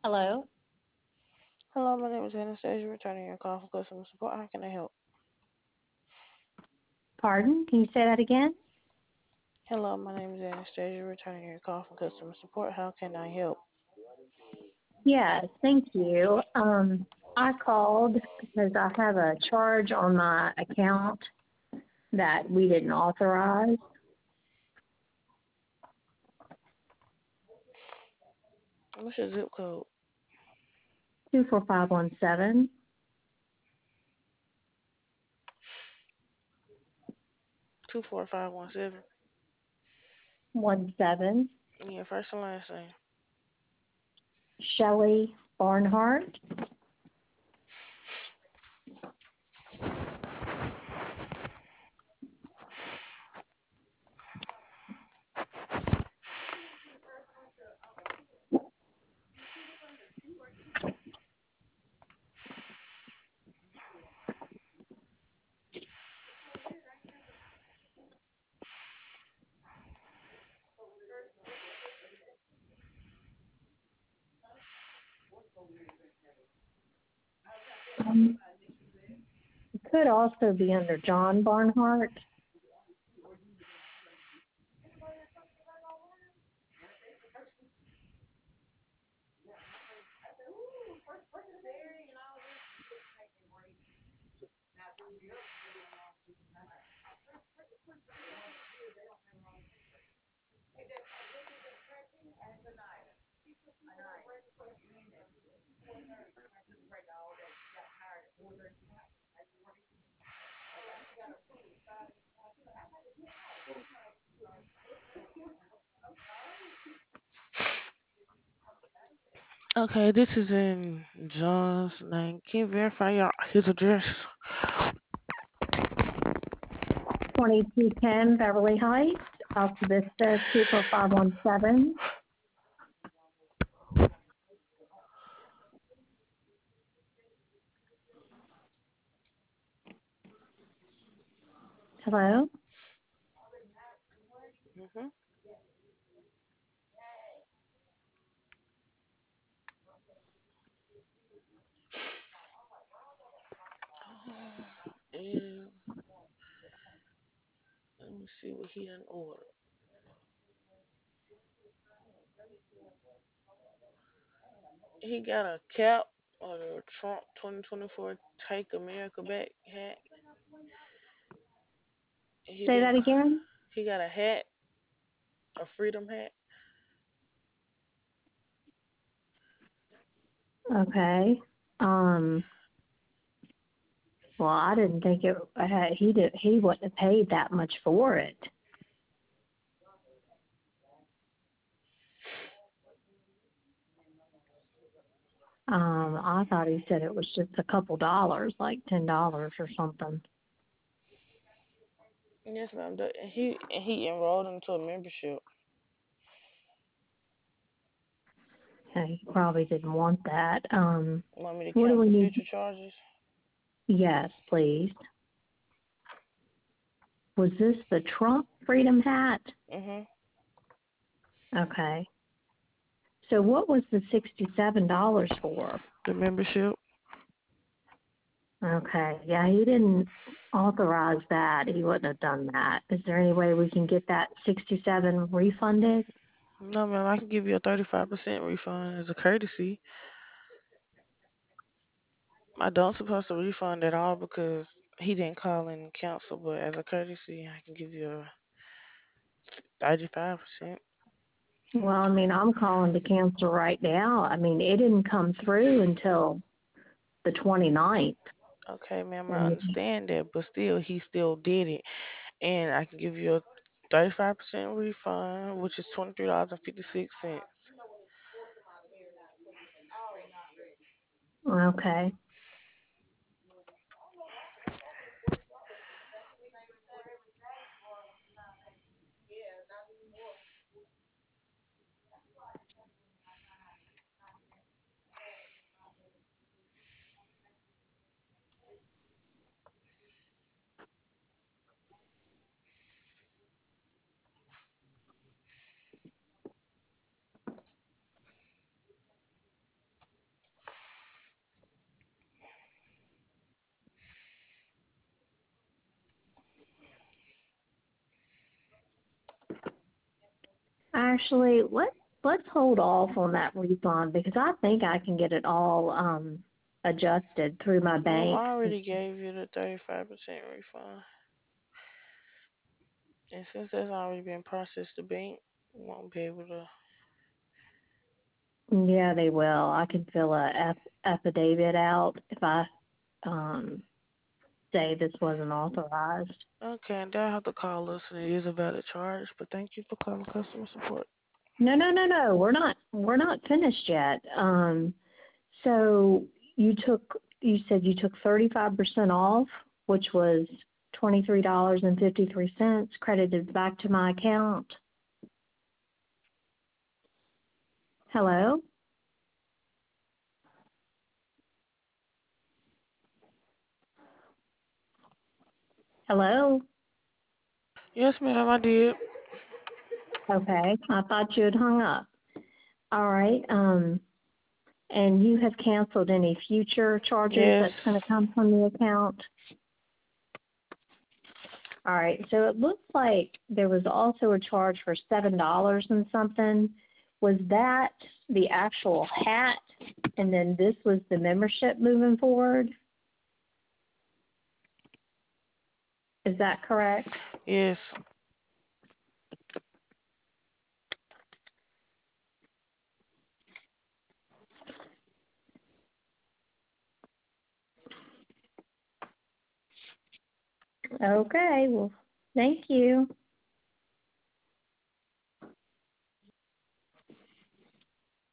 Hello? Hello, my name is Anastasia, returning your call from customer support. How can I help? Pardon? Can you say that again? Hello, my name is Anastasia, returning your call from customer support. How can I help? Yes, thank you. I called because I have a charge on my account that we didn't authorize. What's your zip code? 24517. 24517. 17. Yeah, first and last name. Shelley Barnhart. It could also be under John Barnhart. Okay, this is in John's name. Can you verify his address? 2210 Beverly Heights, Alta Vista 24517. Hello? Mm-hmm. And let me see what he done ordered. He got a cap or the Trump 2024 Take America Back hat. He Say that didn't. again? He got a hat, a freedom hat. Okay. Um, Well, I didn't think it. He wouldn't have paid that much for it. I thought he said it was just a couple dollars, like $10 or something. Yes, ma'am. And he enrolled into a membership. He probably didn't want that. Want me to What do we cancel need? future charges? Yes, please. Was this the Trump Freedom hat? Mhm. Okay. So what was the $67 for? The membership. Okay. Yeah, he didn't authorize that. He wouldn't have done that. Is there any way we can get that 67 refunded? No, ma'am. I can give you a 35% refund as a courtesy. I don't supposed to refund at all because he didn't call and cancel. But as a courtesy, I can give you a 35%. Well, I mean, I'm calling to cancel right now. I mean, it didn't come through until the 29th. Okay, ma'am. I And understand that, but still, he still did it, and I can give you a 35% refund, which is $23.56. okay. Actually, let's hold off on that refund because I think I can get it all adjusted through my Well, bank. I already gave you the 35% refund. And since that's already been processed, the bank won't be able to. Yeah, they will. I can fill a affidavit out if I um say this wasn't authorized. Okay, and they'll have to call us, and it is a valid charge. But thank you for calling customer support. No, no, no, no. We're not finished yet. So you said you took 35% off, which was $23.53 credited back to my account. Hello? Hello? Yes, ma'am, I did. Okay. I thought you had hung up. All right. And you have canceled any future charges Yes. that's going to come from the account? All right. So it looks like there was also a charge for $7 and something. Was that the actual hat, and then this was the membership moving forward? Is that correct? Yes. Okay. Well, thank you.